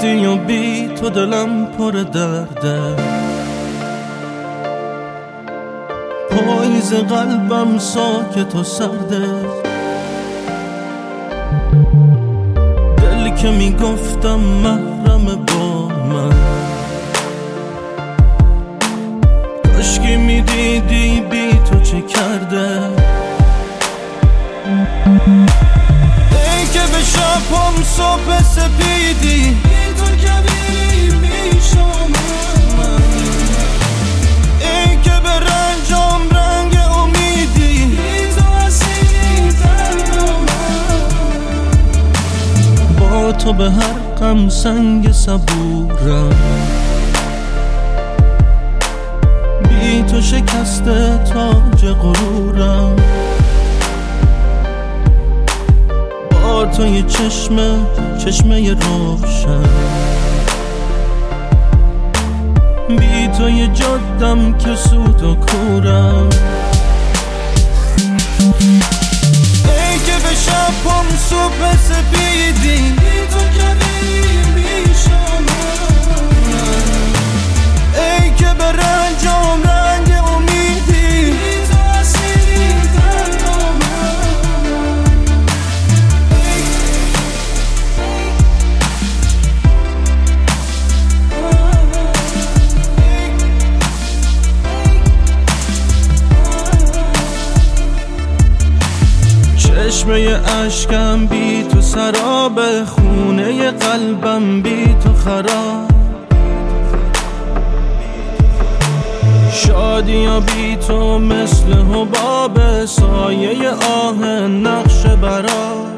رفتی و بی تو دلم پر درده، پاییز قلبم ساکت و سرده. دل که میگفتم محرم با من، کاشکی میدیدی بی تو چه کرده. ای که به شبم صبح سپیدی بی تو کبیر میشم من، ای که به رنجام رنگ امیدی بی تو اسیر دردم من. با تو به هر غم سنگ صبورم، بی تو شکسته تاج غرورم. با تو یه چشمه روشن، بی تو یه جادم که سود و کورم. ای که به شبم صبح سپیدی بی تو کبیر میشم من، ای که به رنجام رنگ امیدی بی تو اسیر دردم من. چشمه اشکم بی تو سراب، خونه قلبم بی تو خراب. شادی و بی تو مثل حباب، سایه آه نقش برا.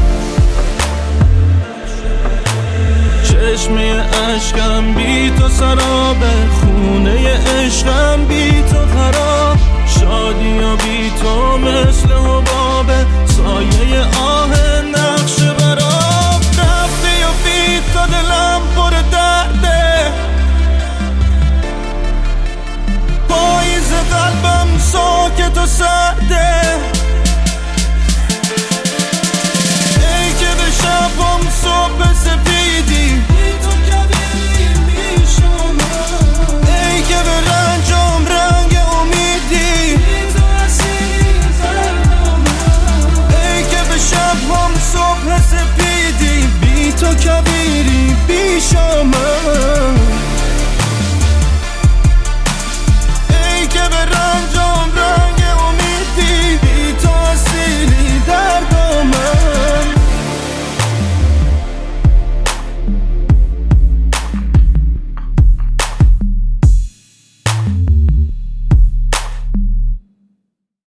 چشمه اشکم بی تو سراب، خونه عشقم بی تو خراب. شادی و بی